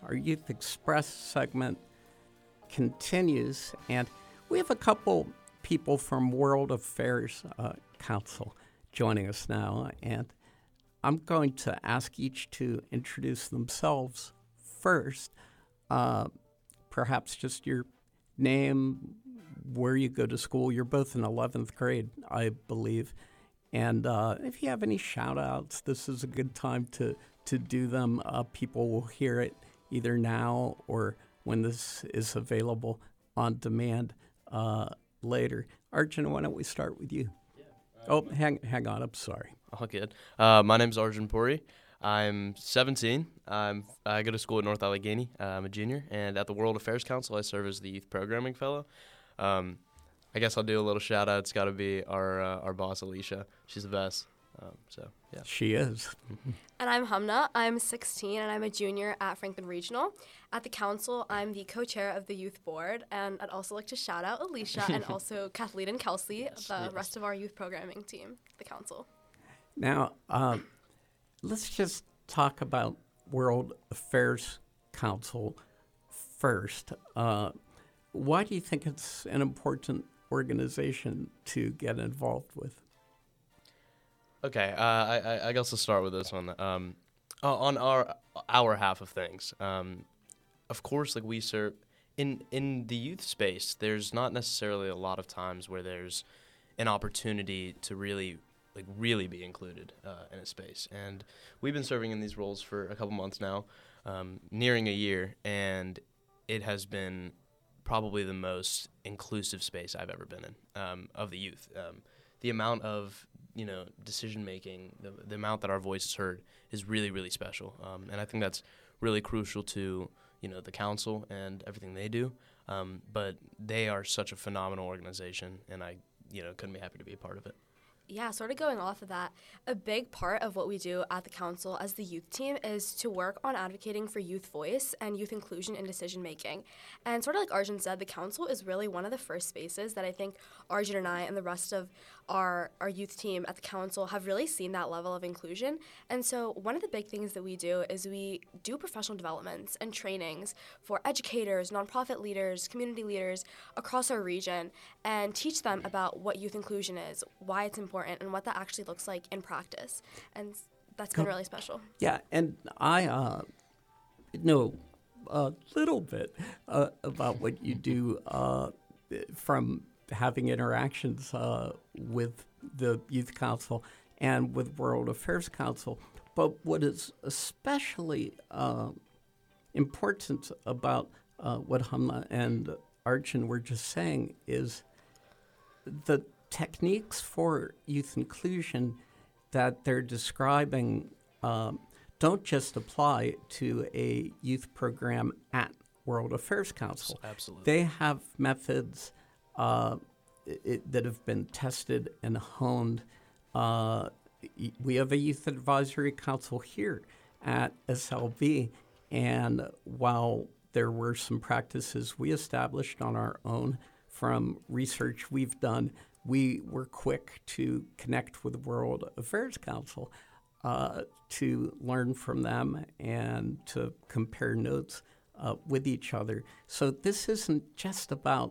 Our Youth Express segment continues, and we have a couple people from World Affairs Council joining us now, and I'm going to ask each to introduce themselves first. Perhaps just your name, where you go to school. You're both in 11th grade, I believe. And if you have any shout-outs, this is a good time to do them. People will hear it either now or when this is available on demand later. Arjun, why don't we start with you? Yeah. Hang on. I'm sorry. All good. My name's Arjun Puri. I'm 17. I go to school at North Allegheny. I'm a junior. And at the World Affairs Council, I serve as the Youth Programming Fellow. I guess I'll do a little shout-out. It's got to be our boss, Alicia. She's the best. Yeah. She is. And I'm Hamna. I'm 16, and I'm a junior at Franklin Regional. At the council, I'm the co-chair of the youth board, and I'd also like to shout out Alicia and also Kathleen and Kelsey, the rest of our youth programming team, the council. Now, let's just talk about World Affairs Council first. Why do you think it's an important organization to get involved with? Okay, I guess I'll start with this one. On our half of things, of course, like we serve in the youth space. There's not necessarily a lot of times where there's an opportunity to really be included in a space, and we've been serving in these roles for a couple months now, nearing a year, and it has been probably the most inclusive space I've ever been in of the youth. The amount of decision making, the amount that our voice is heard is really, really special. And I think that's really crucial to, the council and everything they do. But they are such a phenomenal organization, and I, couldn't be happy to be a part of it. Yeah, sort of going off of that, a big part of what we do at the council as the youth team is to work on advocating for youth voice and youth inclusion in decision making. And sort of like Arjun said, the council is really one of the first spaces that I think Arjun and I and the rest of our youth team at the council have really seen that level of inclusion. And so one of the big things that we do is we do professional developments and trainings for educators, nonprofit leaders, community leaders across our region, and teach them about what youth inclusion is, why it's important, and what that actually looks like in practice. And that's been really special. Yeah, and I know a little bit about what you do from having interactions with the Youth Council and with World Affairs Council. But what is especially important about what Hamna and Arjun were just saying is the techniques for youth inclusion that they're describing don't just apply to a youth program at World Affairs Council. Absolutely. They have methods that have been tested and honed. We have a youth advisory council here at SLB, and while there were some practices we established on our own from research we've done, we were quick to connect with the World Affairs Council to learn from them and to compare notes with each other. So this isn't just about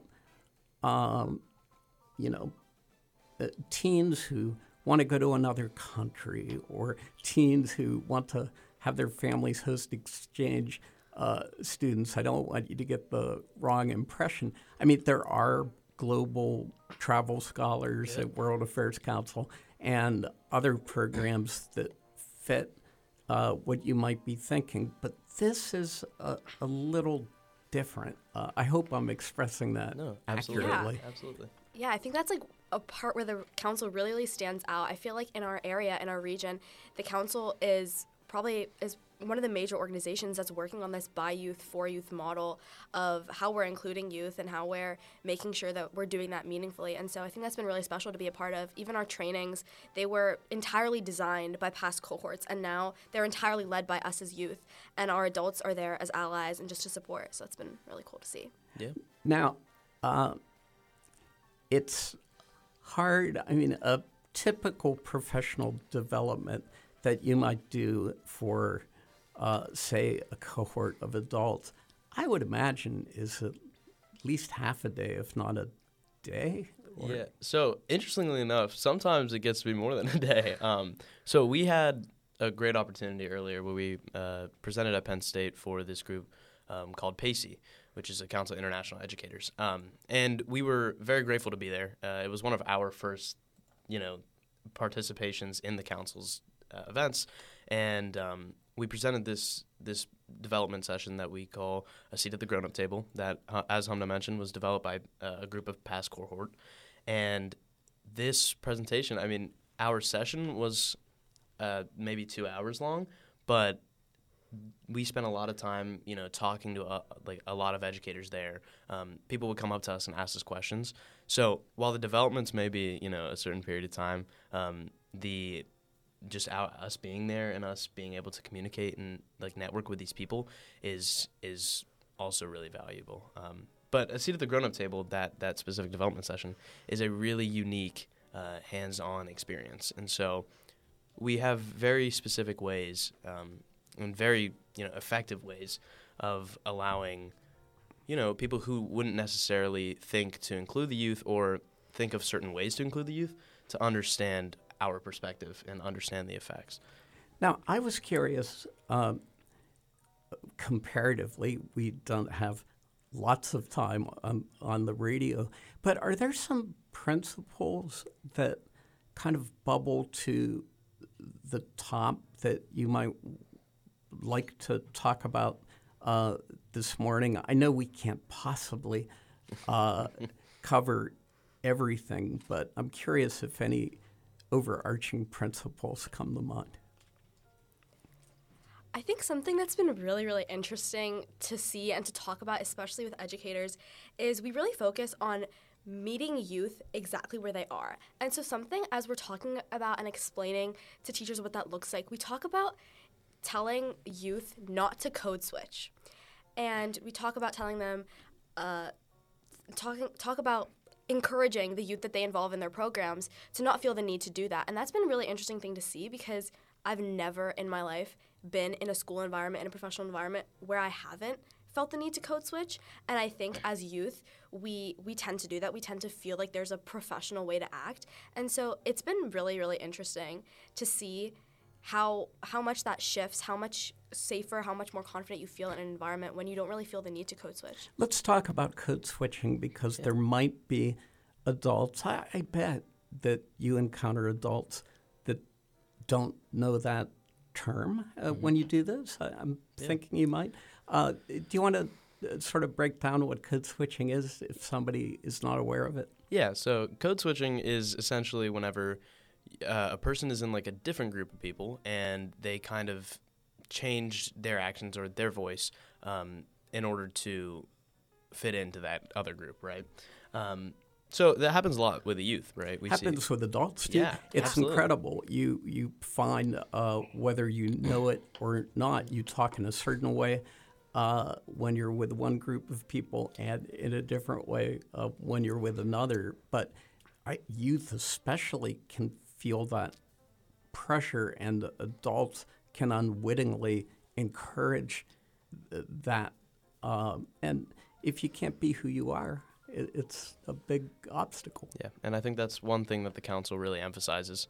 teens who want to go to another country or teens who want to have their families host exchange students. I don't want you to get the wrong impression. I mean, there are global travel scholars at World Affairs Council and other programs that fit what you might be thinking, but this is a little different. I hope I'm expressing that accurately. Yeah. Absolutely. Yeah, I think that's like a part where the council really stands out. I feel like in our area, in our region, the council is one of the major organizations that's working on this by youth, for youth model of how we're including youth and how we're making sure that we're doing that meaningfully. And so I think that's been really special to be a part of. Even our trainings, they were entirely designed by past cohorts, and now they're entirely led by us as youth, and our adults are there as allies and just to support. So it's been really cool to see. Yeah. Now, it's hard. I mean, a typical professional development that you might do for say, a cohort of adults, I would imagine is at least half a day, if not a day. Yeah. So interestingly enough, sometimes it gets to be more than a day. So we had a great opportunity earlier where we presented at Penn State for this group called PACE, which is a Council of International Educators. And we were very grateful to be there. It was one of our first, participations in the council's events. And we presented this development session that we call A Seat at the Grown-Up Table that, as Hamna mentioned, was developed by a group of past cohort. And this presentation, our session was maybe 2 hours long, but we spent a lot of time, talking to a lot of educators there. People would come up to us and ask us questions. So while the developments may be, a certain period of time, us being there and us being able to communicate and network with these people is also really valuable. But A Seat at the Grown-Up Table, that specific development session, is a really unique hands-on experience. And so we have very specific ways and very effective ways of allowing people who wouldn't necessarily think to include the youth or think of certain ways to include the youth to understand our perspective and understand the effects. Now, I was curious, comparatively, we don't have lots of time on the radio, but are there some principles that kind of bubble to the top that you might like to talk about this morning? I know we can't possibly cover everything, but I'm curious if any overarching principles come to mind. I think something that's been really, really interesting to see and to talk about, especially with educators, is we really focus on meeting youth exactly where they are. And so something, as we're talking about and explaining to teachers what that looks like, we talk about telling youth not to code switch. And we talk about telling them, talk about encouraging the youth that they involve in their programs to not feel the need to do that. And that's been a really interesting thing to see because I've never in my life been in a school environment, in a professional environment where I haven't felt the need to code switch. And I think as youth, we tend to do that. We tend to feel like there's a professional way to act. And so it's been really, really interesting to see how much that shifts, how much safer, how much more confident you feel in an environment when you don't really feel the need to code switch. Let's talk about code switching because there might be adults, I bet that you encounter adults that don't know that term when you do this. I'm thinking you might. Do you want to sort of break down what code switching is if somebody is not aware of it? Yeah, so code switching is essentially whenever a person is in a different group of people and they kind of change their actions or their voice in order to fit into that other group, right? So that happens a lot with the youth, right? Happens with adults too. Yeah, it's absolutely incredible. You find whether you know it or not, you talk in a certain way when you're with one group of people and in a different way when you're with another. But youth especially can feel that pressure, and adults can unwittingly encourage that. And if you can't be who you are, it's a big obstacle. Yeah, and I think that's one thing that the council really emphasizes.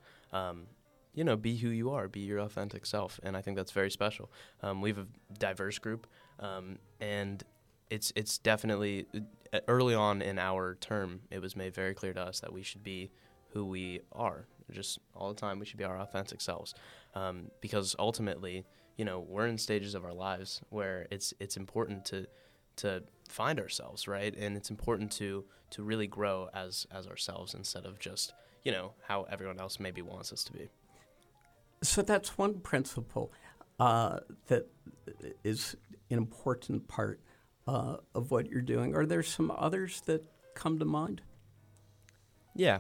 Be who you are, be your authentic self, and I think that's very special. We have a diverse group, and it's definitely early on in our term, it was made very clear to us that we should be who we are. Just all the time, we should be our authentic selves, because ultimately, we're in stages of our lives where it's important to find ourselves, right? And it's important to really grow as ourselves instead of just, how everyone else maybe wants us to be. So that's one principle that is an important part of what you're doing. Are there some others that come to mind? Yeah.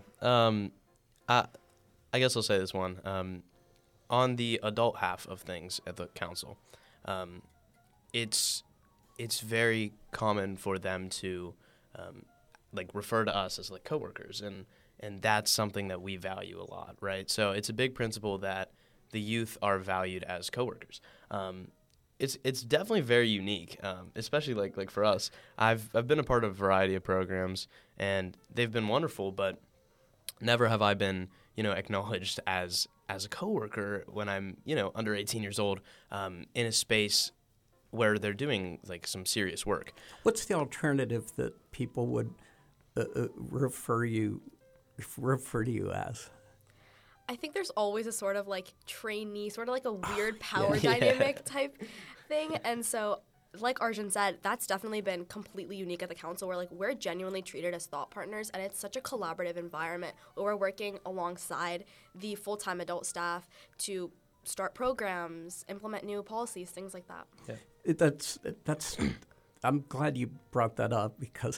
I guess I'll say this one. On the adult half of things at the council, it's very common for them to refer to us as coworkers, and that's something that we value a lot, right? So it's a big principle that the youth are valued as coworkers. it's definitely very unique, especially like for us. I've been a part of a variety of programs, and they've been wonderful, but never have I been, acknowledged as a coworker when I'm, under 18 years old, in a space where they're doing like some serious work. What's the alternative that people would refer to you as? I think there's always a sort of like trainee, sort of like a weird power dynamic type thing. And so, like Arjun said, that's definitely been completely unique at the council, where like we're genuinely treated as thought partners, and it's such a collaborative environment where we're working alongside the full-time adult staff to start programs, implement new policies, things like that. Yeah. That's. I'm glad you brought that up, because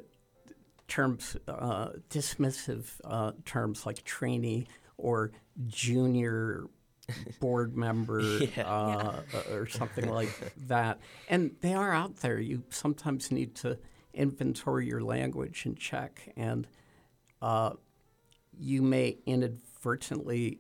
dismissive terms like trainee or junior board member or something like that. And they are out there. You sometimes need to inventory your language and check. And you may inadvertently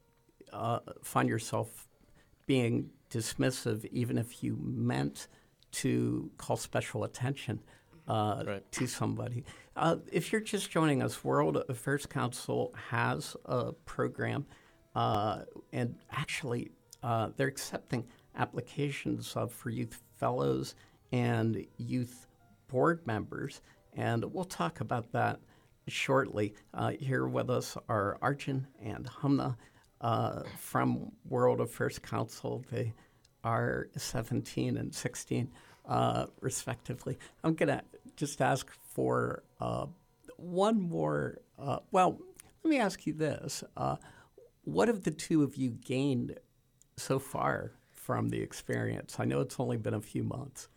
find yourself being dismissive, even if you meant to call special attention to somebody. If you're just joining us, World Affairs Council has a program, and actually they're accepting applications for youth fellows and youth board members, and we'll talk about that shortly. Here with us are Arjun and Hamna from World Affairs Council. They are 17 and 16, respectively. I'm going to just ask for one more. Well, let me ask you this. What have the two of you gained so far from the experience? I know it's only been a few months.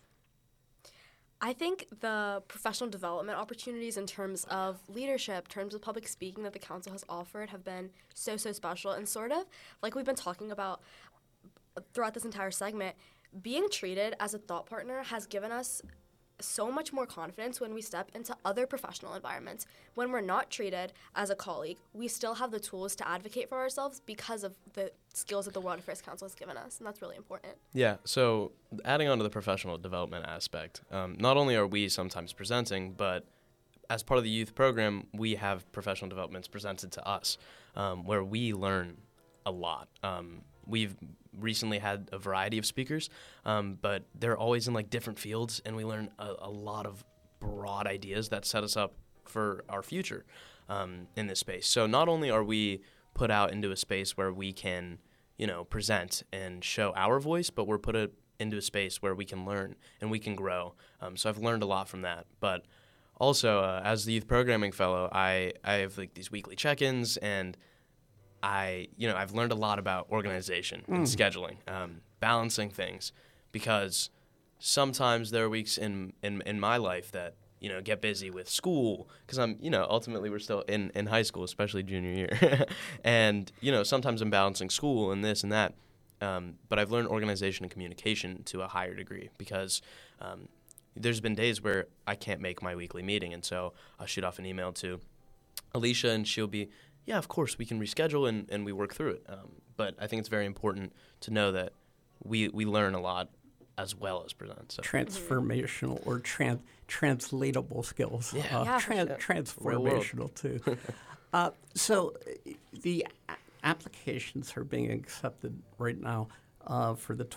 I think the professional development opportunities in terms of leadership, terms of public speaking that the council has offered have been so special. And sort of like we've been talking about throughout this entire segment, being treated as a thought partner has given us so much more confidence when we step into other professional environments. When we're not treated as a colleague, we still have the tools to advocate for ourselves because of the skills that the World Affairs Council has given us, and that's really important. Yeah, so adding on to the professional development aspect, not only are we sometimes presenting, but as part of the youth program, we have professional developments presented to us, where we learn a lot. We've recently had a variety of speakers, but they're always in like different fields, and we learn a lot of broad ideas that set us up for our future in this space. So not only are we put out into a space where we can, present and show our voice, but we're put into a space where we can learn and we can grow. So I've learned a lot from that. But also, as the youth programming fellow, I have like these weekly check-ins, and I've learned a lot about organization and scheduling, balancing things, because sometimes there are weeks in my life that, get busy with school, because I'm, ultimately we're still in high school, especially junior year. And, sometimes I'm balancing school and this and that. But I've learned organization and communication to a higher degree, because there's been days where I can't make my weekly meeting. And so I'll shoot off an email to Alicia, and she'll be, yeah, of course, we can reschedule, and we work through it. But I think it's very important to know that we learn a lot as well as present. So. Transformational or translatable skills. Transformational, too. So the applications are being accepted right now for the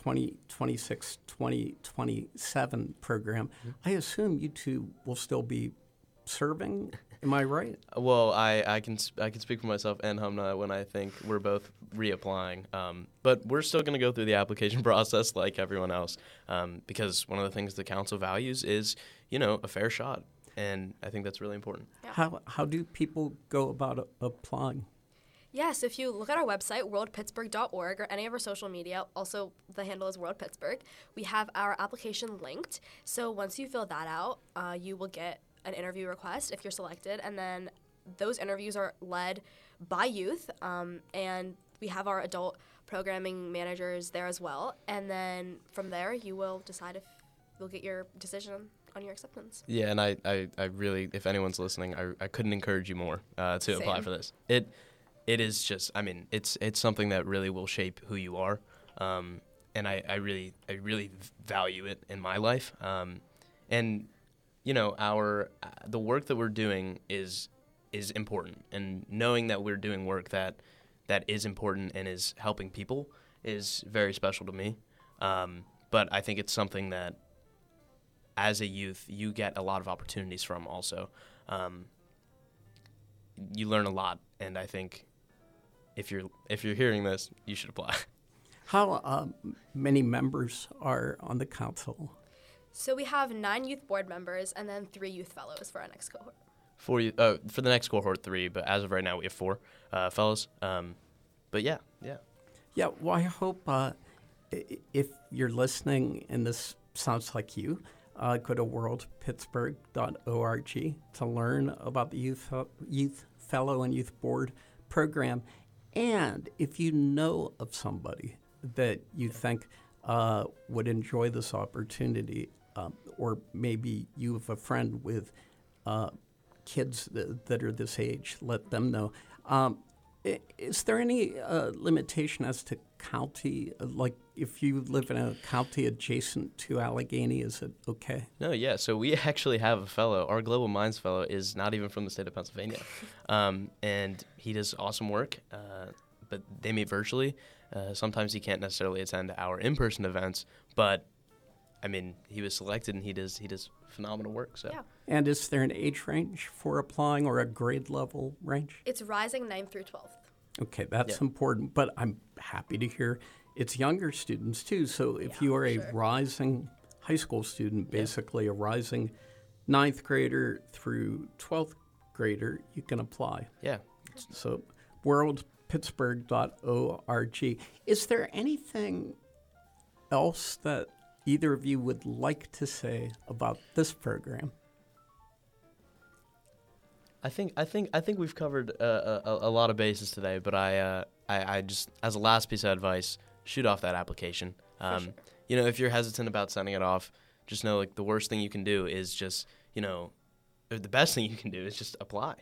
2026-2027 program. I assume you two will still be serving. Am I right? Well, I can speak for myself and Hamna when I think we're both reapplying. But we're still going to go through the application process like everyone else, because one of the things the council values is, a fair shot, and I think that's really important. Yeah. How do people go about applying? Yes, if you look at our website, worldpittsburgh.org, or any of our social media, also the handle is World Pittsburgh, we have our application linked. So once you fill that out, you will get an interview request if you're selected, and then those interviews are led by youth, and we have our adult programming managers there as well, and then from there you will decide if you'll get your decision on your acceptance. Yeah, and I really, if anyone's listening, I couldn't encourage you more to apply for this. It is just, it's something that really will shape who you are, and I really value it in my life. And you know, the work that we're doing is important, and knowing that we're doing work that is important and is helping people is very special to me. But I think it's something that, as a youth, you get a lot of opportunities from also. You learn a lot, and I think if you're hearing this, you should apply. How many members are on the council? So we have 9 youth board members and then 3 youth fellows for our next cohort. For the next cohort 3, but as of right now we have 4 fellows. But yeah. Yeah, well, I hope if you're listening and this sounds like you, go to worldpittsburgh.org to learn about the Youth Fellow and Youth Board program. And if you know of somebody that you think would enjoy this opportunity, or maybe you have a friend with kids that are this age, let them know. Is there any limitation as to county? Like if you live in a county adjacent to Allegheny, is it okay? No, yeah. So we actually have a fellow. Our Global Minds fellow is not even from the state of Pennsylvania. And he does awesome work, but they meet virtually. Sometimes he can't necessarily attend our in-person events, but I mean, he was selected and he does phenomenal work. So. Yeah. And is there an age range for applying or a grade level range? It's rising 9th through 12th. Okay, that's important, but I'm happy to hear it's younger students too. So if you are a rising high school student, basically a rising 9th grader through 12th grader, you can apply. Yeah. So worldpittsburgh.org. Is there anything else that either of you would like to say about this program? I think we've covered a lot of bases today, but I just, as a last piece of advice, shoot off that application. Sure. You know, if you're hesitant about sending it off, just know like the worst thing you can do is just, or the best thing you can do is just apply.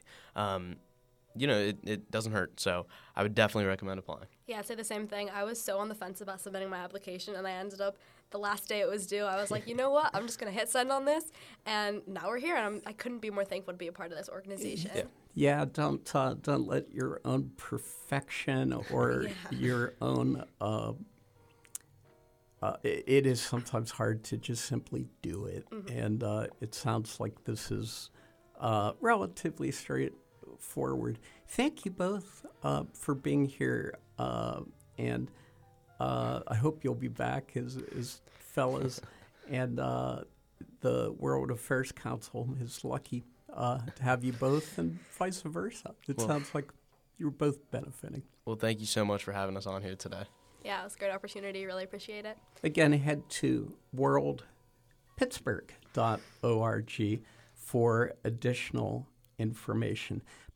It doesn't hurt, so I would definitely recommend applying. Yeah, I'd say the same thing. I was so on the fence about submitting my application, and I ended up, the last day it was due, I was like, you know what, I'm just going to hit send on this, and now we're here, and I couldn't be more thankful to be a part of this organization. Yeah, don't let your own perfection or your own, it is sometimes hard to just simply do it, and it sounds like this is relatively straightforward. Thank you both for being here, and I hope you'll be back as fellows. And the World Affairs Council is lucky to have you both, and vice versa. It sounds like you're both benefiting. Well, thank you so much for having us on here today. Yeah, it was a great opportunity. Really appreciate it. Again, head to worldpittsburgh.org for additional information.